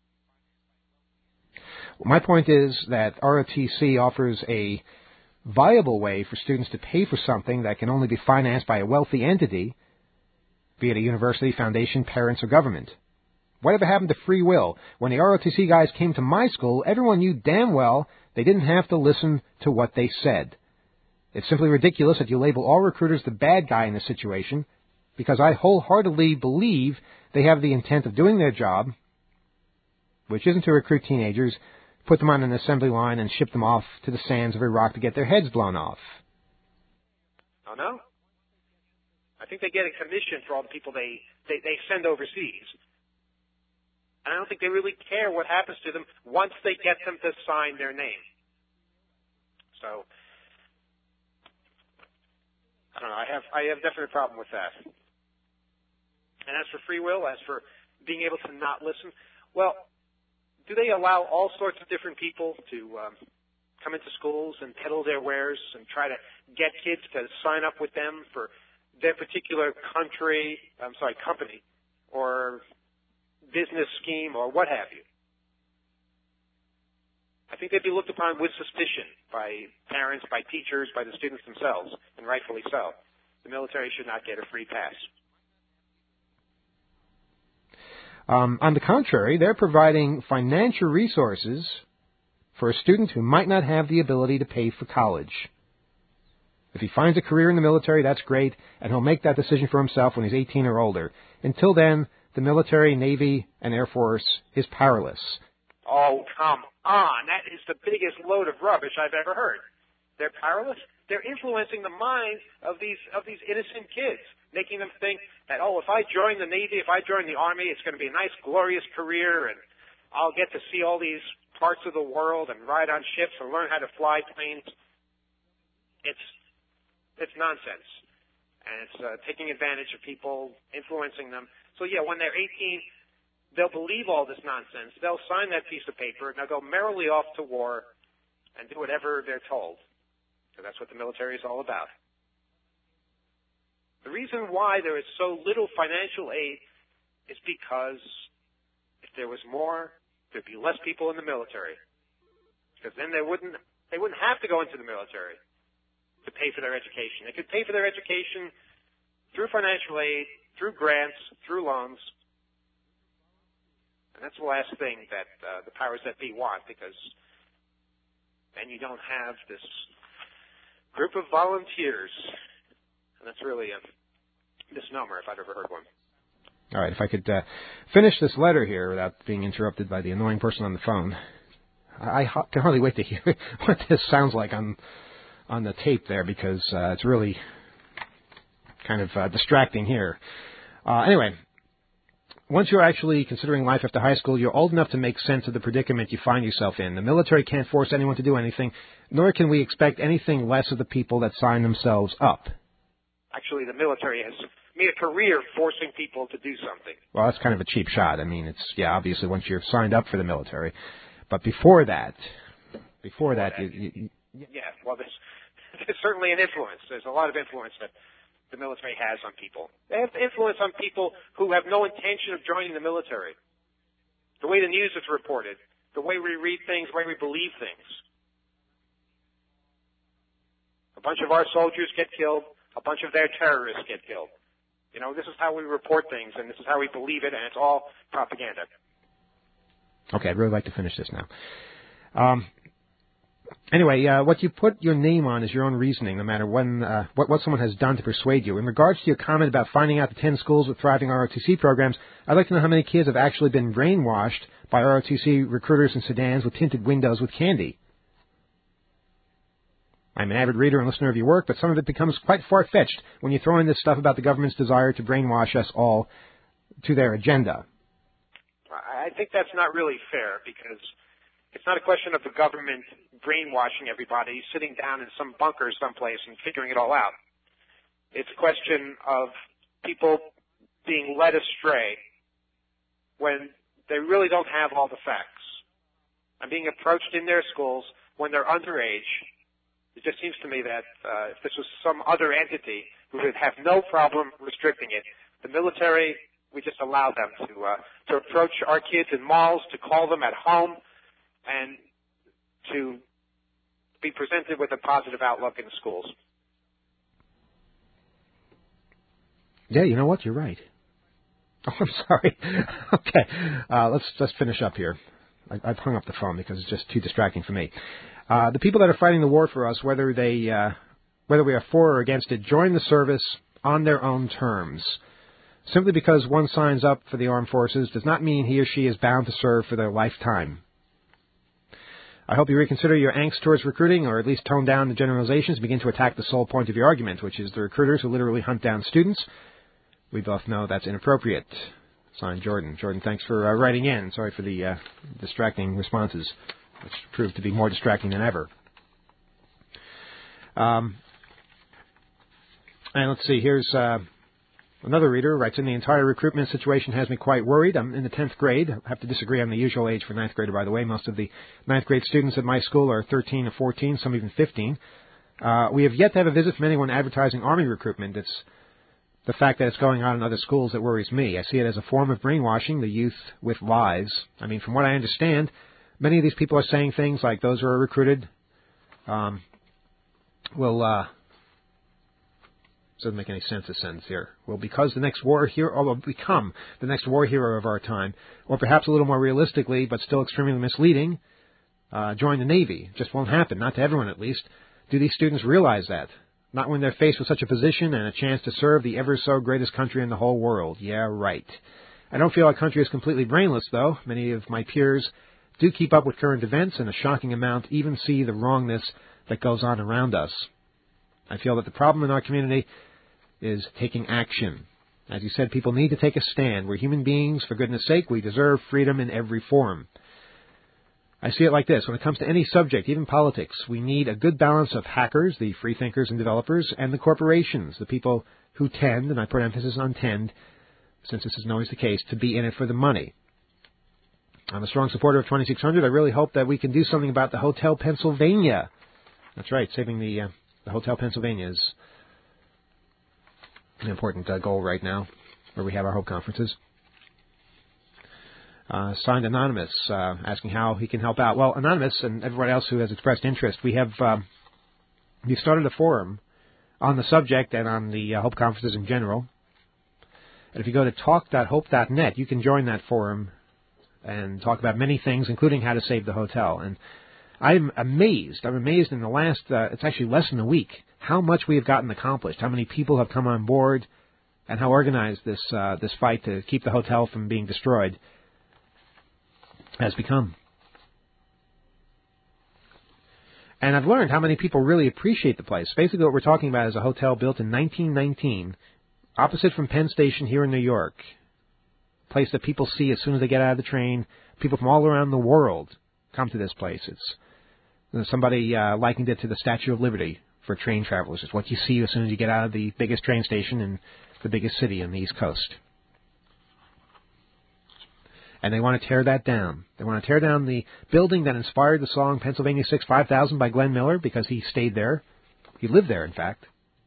My point is that R O T C offers a viable way for students to pay for something that can only be financed by a wealthy entity, be it a university, foundation, parents, or government. Whatever happened to free will? When the R O T C guys came to my school, everyone knew damn well they didn't have to listen to what they said. It's simply ridiculous that you label all recruiters the bad guy in this situation, because I wholeheartedly believe they have the intent of doing their job, which isn't to recruit teenagers, put them on an assembly line, and ship them off to the sands of Iraq to get their heads blown off. Oh, no? I think they get a commission for all the people they, they, they send overseas. And I don't think they really care what happens to them once they get them to sign their name. So, I don't know. I have I have a definite problem with that. And as for free will, as for being able to not listen, well, do they allow all sorts of different people to um, come into schools and peddle their wares and try to get kids to sign up with them for their particular country, I'm sorry, company, or business scheme, or what have you? I think they'd be looked upon with suspicion by parents, by teachers, by the students themselves, and rightfully so. The military should not get a free pass. Um, on the contrary, they're providing financial resources for a student who might not have the ability to pay for college. If he finds a career in the military, that's great, and he'll make that decision for himself when he's eighteen or older. Until then, the military, Navy, and Air Force is powerless. Oh, come on. That is the biggest load of rubbish I've ever heard. They're powerless? They're influencing the minds of these of these innocent kids, making them think that, oh, if I join the Navy, if I join the Army, it's going to be a nice, glorious career, and I'll get to see all these parts of the world and ride on ships and learn how to fly planes. It's it's nonsense. And it's uh, taking advantage of people, influencing them. So, yeah, when they're eighteen, they'll believe all this nonsense. They'll sign that piece of paper, and they'll go merrily off to war and do whatever they're told. So that's what the military is all about. The reason why there is so little financial aid is because if there was more, there'd be less people in the military. Because then they wouldn't they wouldn't have to go into the military to pay for their education. They could pay for their education through financial aid, through grants, through loans. And that's the last thing that uh, the powers that be want, because then you don't have this group of volunteers. And that's really a misnomer if I've ever heard one. All right, if I could uh, finish this letter here without being interrupted by the annoying person on the phone. I, I can hardly wait to hear what this sounds like on on the tape there, because uh, it's really kind of uh, distracting here. Uh, anyway, once you're actually considering life after high school, you're old enough to make sense of the predicament you find yourself in. The military can't force anyone to do anything, nor can we expect anything less of the people that sign themselves up. Actually, the military has made a career forcing people to do something. Well, that's kind of a cheap shot. I mean, it's, yeah, obviously once you're signed up for the military. But before that, before that, you, you, you, yeah, well, there's, there's certainly an influence. There's a lot of influence that the military has on people. They have influence on people who have no intention of joining the military. The way the news is reported, the way we read things, the way we believe things. A bunch of our soldiers get killed. A bunch of their terrorists get killed. You know, this is how we report things, and this is how we believe it, and it's all propaganda. Okay, I'd really like to finish this now. Um, anyway, uh, what you put your name on is your own reasoning, no matter when, uh, what, what someone has done to persuade you. In regards to your comment about finding out the ten schools with thriving R O T C programs, I'd like to know how many kids have actually been brainwashed by R O T C recruiters in sedans with tinted windows with candy. I'm an avid reader and listener of your work, but some of it becomes quite far-fetched when you throw in this stuff about the government's desire to brainwash us all to their agenda. I think that's not really fair, because it's not a question of the government brainwashing everybody, sitting down in some bunker someplace and figuring it all out. It's a question of people being led astray when they really don't have all the facts. And being approached in their schools when they're underage. It just seems to me that uh, if this was some other entity, we would have no problem restricting it. The military, we just allow them to uh, to approach our kids in malls, to call them at home, and to be presented with a positive outlook in schools. Yeah, you know what? You're right. Oh, I'm sorry. Okay, uh, let's let's finish up here. I, I've hung up the phone because it's just too distracting for me. Uh, the people that are fighting the war for us, whether they uh, whether we are for or against it, join the service on their own terms. Simply because one signs up for the armed forces does not mean he or she is bound to serve for their lifetime. I hope you reconsider your angst towards recruiting, or at least tone down the generalizations and begin to attack the sole point of your argument, which is the recruiters who literally hunt down students. We both know that's inappropriate. Signed, Jordan. Jordan, thanks for uh, writing in. Sorry for the uh, distracting responses, which proved to be more distracting than ever. Um, and let's see, here's uh, another reader writes in, the entire recruitment situation has me quite worried. I'm in the tenth grade. I have to disagree on the usual age for ninth grader, by the way. Most of the ninth grade students at my school are thirteen or fourteen, some even fifteen. Uh, we have yet to have a visit from anyone advertising Army recruitment. It's the fact that it's going on in other schools that worries me. I see it as a form of brainwashing the youth with lies. I mean, from what I understand, many of these people are saying things like those who are recruited um, will... Uh, doesn't make any sense, a sentence here. Well, because the next war hero, or will become the next war hero of our time, or perhaps a little more realistically, but still extremely misleading, uh, join the Navy. It just won't happen, not to everyone at least. Do these students realize that? Not when they're faced with such a position and a chance to serve the ever-so greatest country in the whole world. Yeah, right. I don't feel our country is completely brainless, though. Many of my peers do keep up with current events, and a shocking amount even see the wrongness that goes on around us. I feel that the problem in our community is taking action. As you said, people need to take a stand. We're human beings. For goodness sake, we deserve freedom in every form. I see it like this. When it comes to any subject, even politics, we need a good balance of hackers, the free thinkers and developers, and the corporations, the people who tend, and I put emphasis on tend, since this is always the case, to be in it for the money. I'm a strong supporter of twenty-six hundred. I really hope that we can do something about the Hotel Pennsylvania. That's right, saving the, uh, the Hotel Pennsylvania is an important uh, goal right now, where we have our Hope conferences. Uh, signed Anonymous, uh, asking how he can help out. Well, Anonymous and everyone else who has expressed interest, we have uh, we've started a forum on the subject and on the uh, Hope conferences in general. And if you go to talk dot hope dot net, you can join that forum and talk about many things, including how to save the hotel. And I'm amazed. I'm amazed in the last, uh, it's actually less than a week, how much we have gotten accomplished, how many people have come on board, and how organized this uh, this fight to keep the hotel from being destroyed has become. And I've learned how many people really appreciate the place. Basically what we're talking about is a hotel built in nineteen nineteen, opposite from Penn Station here in New York, a place that people see as soon as they get out of the train. People from all around the world come to this place. It's somebody uh, likened it to the Statue of Liberty for train travelers. It's what you see as soon as you get out of the biggest train station in the biggest city on the East Coast. And they want to tear that down. They want to tear down the building that inspired the song Pennsylvania six five thousand by Glenn Miller, because he stayed there. He lived there, in fact.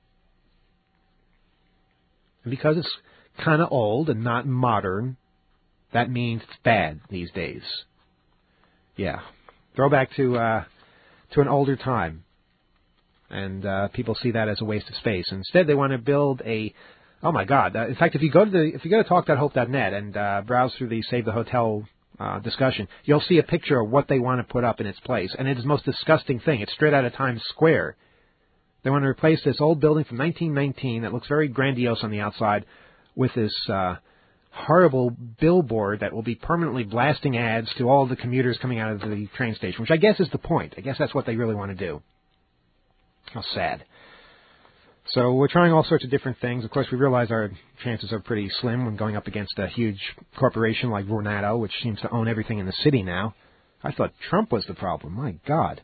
And because it's kind of old and not modern, that means it's bad these days. Yeah. Throwback to uh, to an older time. And uh, people see that as a waste of space. Instead, they want to build a... Oh, my God. Uh, in fact, if you go to the if you go to talk dot hope dot net and uh, browse through the Save the Hotel uh, discussion, you'll see a picture of what they want to put up in its place. And it is the most disgusting thing. It's straight out of Times Square. They want to replace this old building from nineteen nineteen that looks very grandiose on the outside with this uh, horrible billboard that will be permanently blasting ads to all the commuters coming out of the train station, which I guess is the point. I guess that's what they really want to do. How sad. So we're trying all sorts of different things. Of course, we realize our chances are pretty slim when going up against a huge corporation like Vornado, which seems to own everything in the city now. I thought Trump was the problem. My God.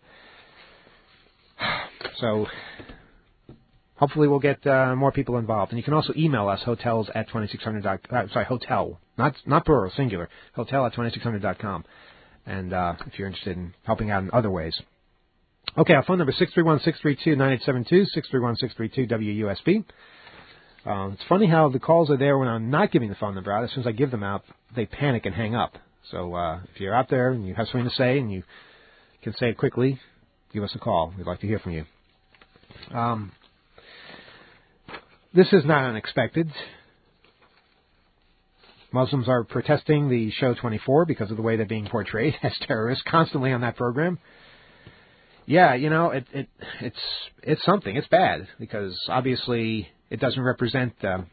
So hopefully we'll get uh, more people involved. And you can also email us, hotels at twenty-six hundred dot com. Uh, sorry, hotel. Not not plural, singular. Hotel at twenty-six hundred dot com. And uh, if you're interested in helping out in other ways. Okay, our phone number is six three one, six three two, nine eight seven two, six three one, six three two, W U S B. Uh, it's funny how the calls are there when I'm not giving the phone number out. As soon as I give them out, they panic and hang up. So uh, if you're out there and you have something to say and you can say it quickly, give us a call. We'd like to hear from you. Um, this is not unexpected. Muslims are protesting the show twenty-four because of the way they're being portrayed as terrorists constantly on that program. Yeah, you know, it, it it's it's something. It's bad because obviously it doesn't represent uh,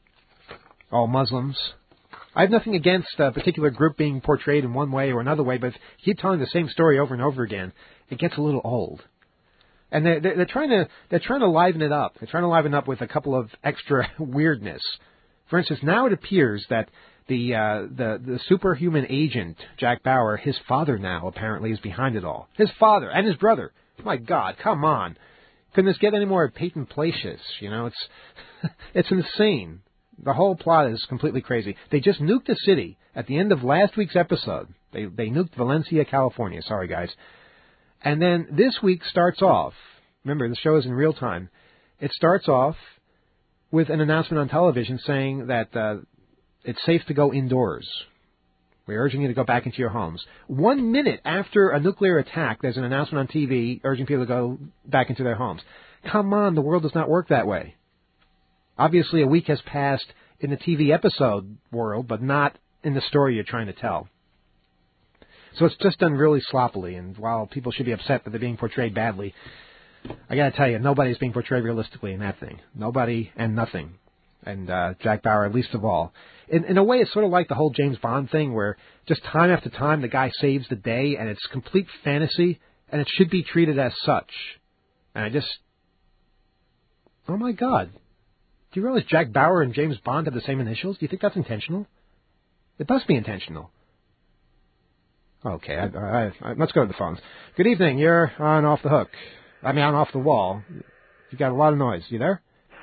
all Muslims. I have nothing against a particular group being portrayed in one way or another way, but if you keep telling the same story over and over again, it gets a little old. And they're, they're, they're trying to they're trying to liven it up. They're trying to liven it up with a couple of extra weirdness. For instance, now it appears that the uh, the the superhuman agent Jack Bauer, his father now apparently is behind it all. His father and his brother. My God, come on! Couldn't this get any more patent placious? You know, it's it's insane. The whole plot is completely crazy. They just nuked a city at the end of last week's episode. They they nuked Valencia, California. Sorry, guys. And then this week starts off. Remember, the show is in real time. It starts off with an announcement on television saying that uh, it's safe to go indoors. We're urging you to go back into your homes. One minute after a nuclear attack, there's an announcement on T V urging people to go back into their homes. Come on, the world does not work that way. Obviously, a week has passed in the T V episode world, but not in the story you're trying to tell. So it's just done really sloppily, and while people should be upset that they're being portrayed badly, I got to tell you, nobody's being portrayed realistically in that thing. Nobody and nothing. And uh, Jack Bauer, least of all. In, in a way, it's sort of like the whole James Bond thing, where just time after time the guy saves the day, and it's complete fantasy, and it should be treated as such. And I just... Oh, my God. Do you realize Jack Bauer and James Bond have the same initials? Do you think that's intentional? It must be intentional. Okay, I, I, I, let's go to the phones. Good evening. You're on Off the Hook. I mean, on Off the Wall. You got a lot of noise. You there?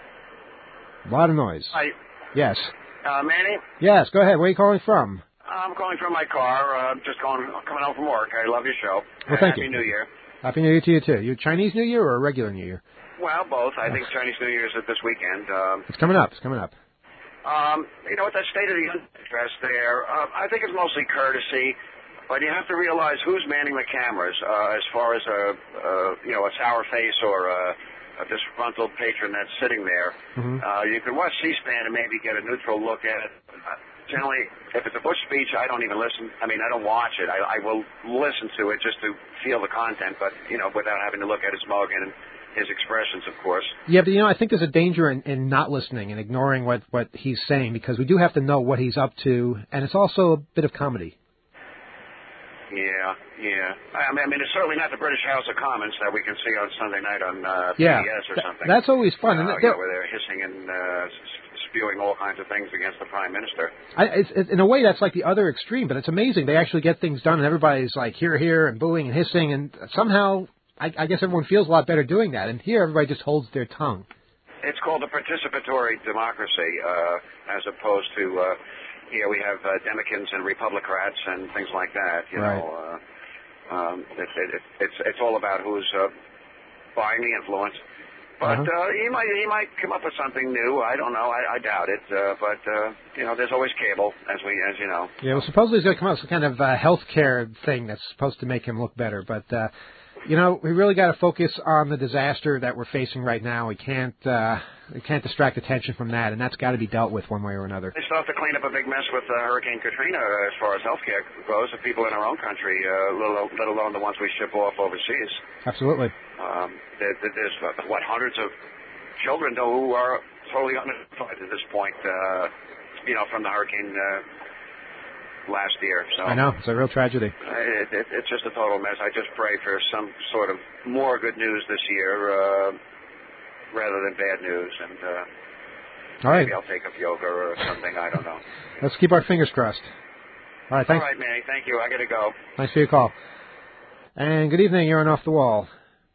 A lot of noise. Hi. Yes. Uh, Manny? Yes, go ahead. Where are you calling from? I'm calling from my car. Uh, just going, coming home from work. I love your show. Well, thank Happy you. Happy New Year. Happy New Year to you, too. You Chinese New Year or a regular New Year? Well, both. I think Chinese New Year's is this weekend. Um, it's coming up. It's coming up. Um, you know, with that State of the Union address there, uh, I think it's mostly courtesy, but you have to realize who's manning the cameras uh, as far as a, a, you know, a sour face or a, a disgruntled patron that's sitting there. Mm-hmm. Uh, you can watch C-SPAN and maybe get a neutral look at it. Uh, generally, if it's a Bush speech, I don't even listen. I mean, I don't watch it. I, I will listen to it just to feel the content, but, you know, without having to look at his mug and his expressions, of course. Yeah, but, you know, I think there's a danger in, in not listening and ignoring what, what he's saying, because we do have to know what he's up to, and it's also a bit of comedy. Yeah, yeah. I mean, I mean, it's certainly not the British House of Commons that we can see on Sunday night on uh, yeah, P B S or th- something. That's always fun. Uh, and you know, where they're hissing and uh, spewing all kinds of things against the Prime Minister. I, it's, it, in a way, that's like the other extreme, but it's amazing. They actually get things done, and everybody's like here, here, and booing and hissing, and somehow... I, I guess everyone feels a lot better doing that, and here everybody just holds their tongue. It's called a participatory democracy, uh, as opposed to, uh, here we have uh, Democrats and Republicrats and things like that. You right. know, uh, um, it, it, it, it's it's all about who's uh, buying the influence. But uh-huh. uh, he might he might come up with something new. I don't know. I, I doubt it. Uh, but uh, you know, there's always cable, as we as you know. Yeah. Well, supposedly he's going to come up with some kind of uh, health care thing that's supposed to make him look better, but. Uh, You know, we really got to focus on the disaster that we're facing right now. We can't uh, we can't distract attention from that, and that's got to be dealt with one way or another. They still have to clean up a big mess with uh, Hurricane Katrina uh, as far as healthcare goes. The people in our own country, uh, let, let alone the ones we ship off overseas. Absolutely. Um, there, there's uh, what hundreds of children though who are totally unidentified at this point. Uh, you know, from the hurricane. Uh, last year. So I know. It's a real tragedy. It, it, it's just a total mess. I just pray for some sort of more good news this year uh, rather than bad news. And uh, All right. maybe I'll take up yoga or something. I don't know. Let's keep our fingers crossed. All right. Thanks. All right, Manny. Thank you. I got to go. Thanks for your call. And good evening. You're on Off the Wall.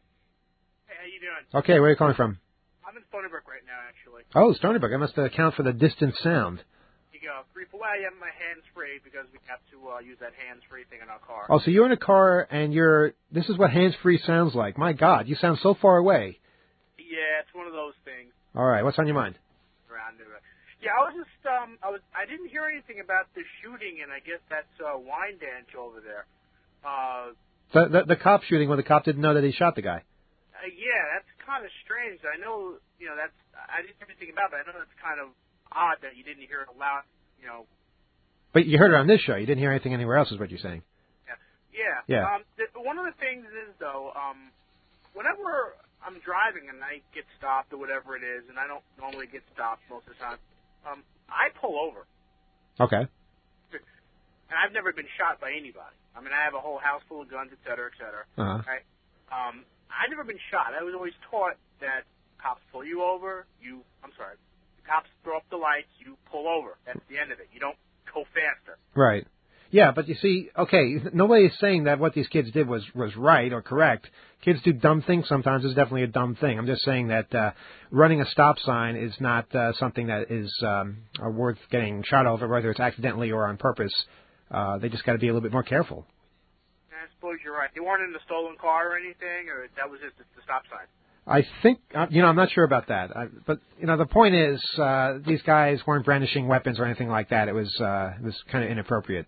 Hey, how you doing? Okay. Where are you calling from? I'm in Stony Brook right now, actually. Oh, Stony Brook. I must account for the distant sound. Go. Three, four, well, I have my hands-free because we have to uh, use that hands-free thing in our car. Oh, so you're in a car and you're, this is what hands-free sounds like. My God, you sound so far away. Yeah, it's one of those things. All right, what's on your mind? Around it. Yeah, I was just, um, I was, I didn't hear anything about the shooting, and I guess that's uh, Wyandanch over there. Uh, The, the the cop shooting when the cop didn't know that he shot the guy. Uh, yeah, that's kind of strange. I know, you know, that's, I didn't hear anything about it, but I know that's kind of odd that you didn't hear a loud, you know, But you heard it on this show. You didn't hear anything anywhere else, is what you're saying. Yeah. Yeah. Um, th- one of the things is, though, um, whenever I'm driving and I get stopped or whatever it is, and I don't normally get stopped most of the time, um, I pull over. Okay. And I've never been shot by anybody. I mean, I have a whole house full of guns, et cetera, et cetera. Uh-huh. Right? Um, I've never been shot. I was always taught that cops pull you over, you, I'm sorry, the cops throw up the lights, you pull over. That's the end of it. You don't go faster. Right. Yeah, but you see, okay, nobody is saying that what these kids did was, was right or correct. Kids do dumb things sometimes. It's definitely a dumb thing. I'm just saying that uh, running a stop sign is not uh, something that is um, uh, worth getting shot over, whether it's accidentally or on purpose. Uh, they just got to be a little bit more careful. I suppose you're right. They weren't in a stolen car or anything, or that was just the stop sign? I think, uh, you know, I'm not sure about that. I, but, you know, the point is uh, these guys weren't brandishing weapons or anything like that. It was, uh, it was kind of inappropriate.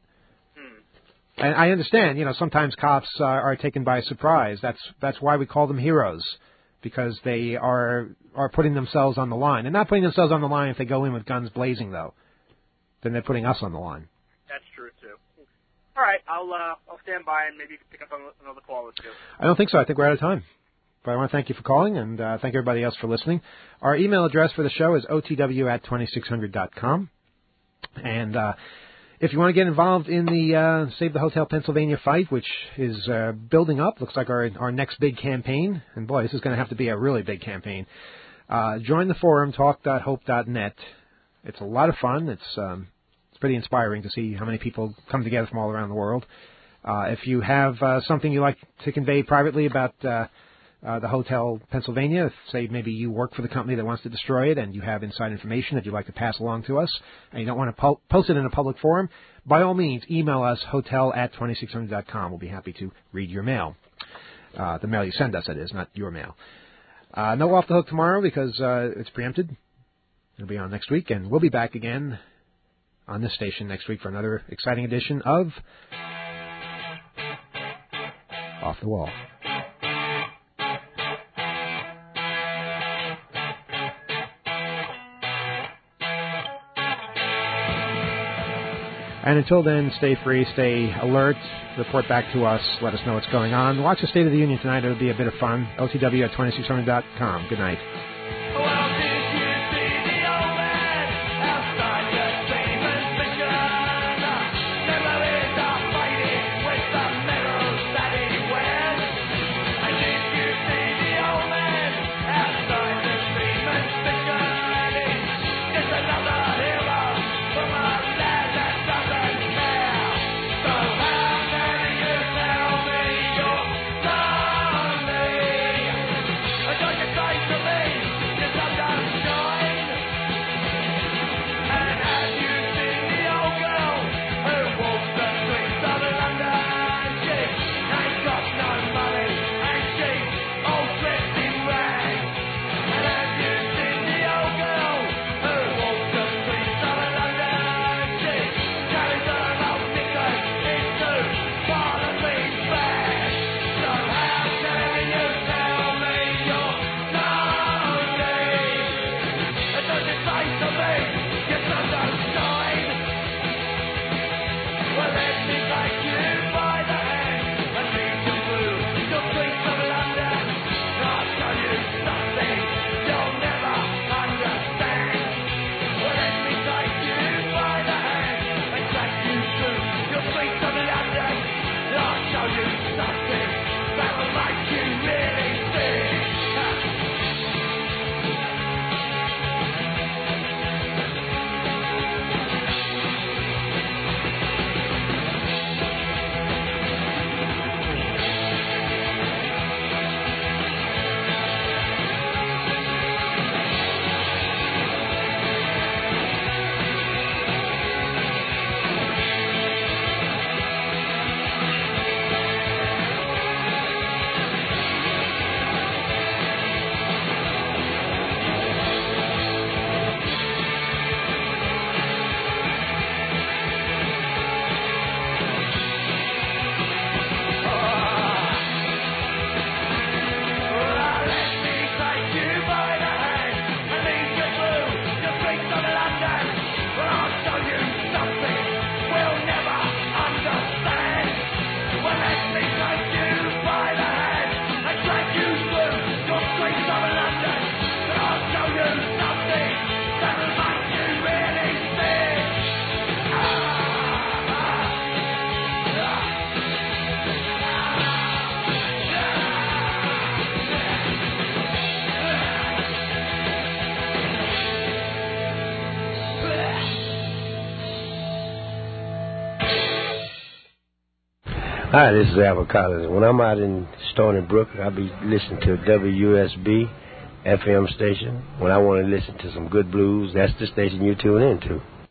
And I understand, you know, sometimes cops uh, are taken by surprise. That's that's why we call them heroes, because they are are putting themselves on the line. And not putting themselves on the line if they go in with guns blazing, though. Then they're putting us on the line. That's true, too. All right, I'll uh, I'll stand by and maybe you can pick up on another call or two. I don't think so. I think we're out of time. But I want to thank you for calling, and uh, thank everybody else for listening. Our email address for the show is O T W at twenty-six hundred dot com. And uh if you want to get involved in the uh, Save the Hotel Pennsylvania fight, which is uh, building up, looks like our our next big campaign, and boy, this is going to have to be a really big campaign, uh, join the forum, talk dot hope dot net. It's a lot of fun. It's um, it's pretty inspiring to see how many people come together from all around the world. Uh, if you have uh, something you'd like to convey privately about uh, uh, the Hotel Pennsylvania, if, say maybe you work for the company that wants to destroy it and you have inside information that you'd like to pass along to us and you don't want to po- post it in a public forum, by all means, email us, hotel at twenty-six hundred dot com. We'll be happy to read your mail. Uh, the mail you send us, that is, not your mail. Uh, no Off the Hook tomorrow because uh, it's preempted. It'll be on next week, and we'll be back again on this station next week for another exciting edition of Off the Wall. And until then, stay free, stay alert, report back to us, let us know what's going on. Watch the State of the Union tonight. It'll be a bit of fun. O T W at twenty-six hundred dot com. Good night. Say to me Hi, this is Albert Collins. When I'm out in Stony Brook, I'll be listening to W S B F M station. When I want to listen to some good blues, that's the station you tune into.